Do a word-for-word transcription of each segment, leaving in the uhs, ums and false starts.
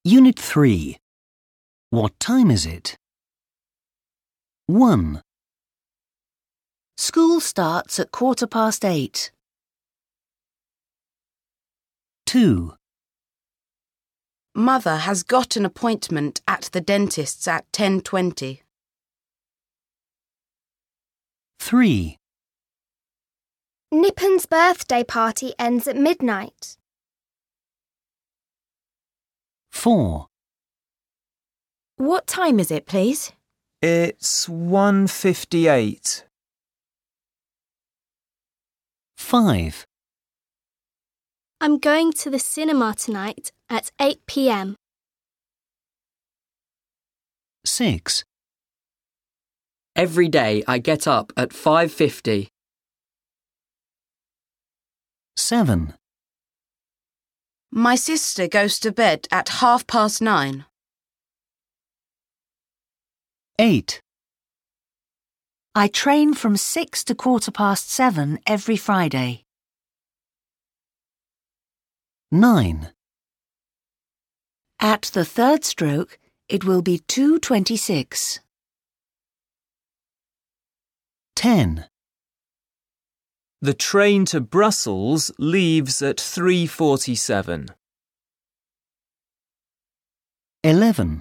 Unit three. What time is it? one. School starts at quarter past eight. two. Mother has got an appointment at the dentist's at ten twenty. three. Nippon's birthday party ends at midnight. four. What time is it, please? It's one fifty-eight. five. I'm going to the cinema tonight at eight p m. six. Every day I get up at five fifty. seven. My sister goes to bed at half past nine. eight. I train from six to quarter past seven every Friday. nine. At the third stroke, it will be two twenty-six. ten. The train to Brussels leaves at three forty-seven. eleven.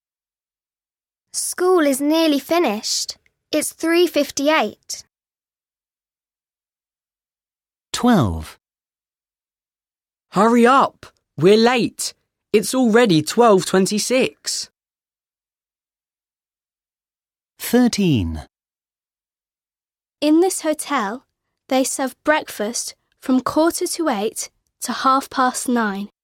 School is nearly finished. It's three fifty-eight. twelve. Hurry up! We're late. It's already twelve twenty-six. thirteen. In this hotel, they serve breakfast from quarter to eight to half past nine.